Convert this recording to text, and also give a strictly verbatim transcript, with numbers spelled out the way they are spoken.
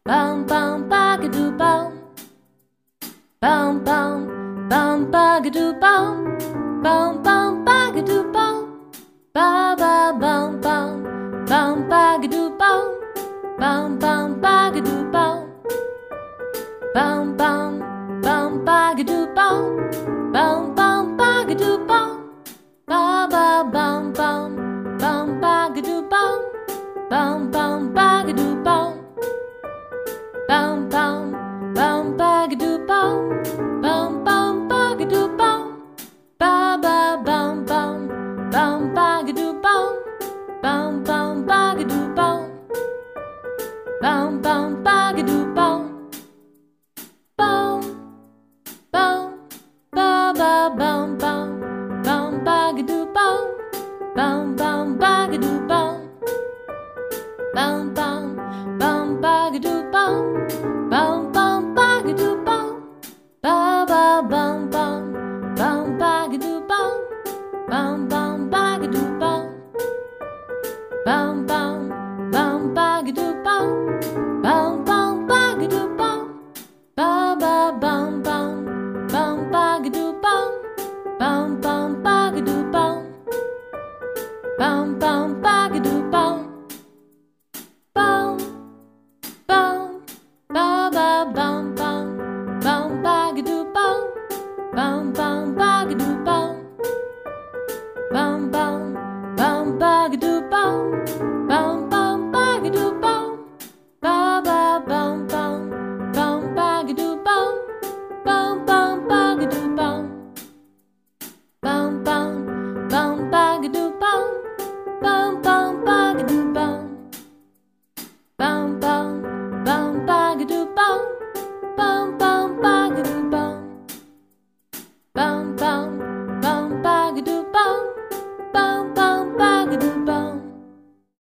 Bum bum bagadoo bum. Bum bum bum bagadoo bum. Bum bum bagadoo bum. Ba ba bum bum bum bagadoo bum. Bum bum bagadoo bum. Bum bum bum bagadoo bum. Bum bum bagadoo bum. Ba ba bum bum bum bagadoo bum. Bum bum bagadoo bum. Bum bum bum bagadoo bum. Bum bum bagadoo bum. Ba ba bum bum bum bagadoo bum. Bum bum bagadoo bum. Bum bum bagadoo bum. Bum bum ba ba bum bum bum bagadoo bum. Bum bum bagadoo bum. Bum bum bum bagadoo bum. Bum bum bagadoo bum. Ba ba bum bum bum bagadoo bum. Bum bum bagadoo bum. Bum bum bum bagadoo bum. Bum bum bagadoo bum. Ba ba bum bum bum bagadoo bum. Bum bum bagadoo bum. Bum bum bagadoo bum. Bum bum ba ba bum bum bum bagadoo bum. Bum bum bagadoo bum. Bum bum bum bagadoo bum.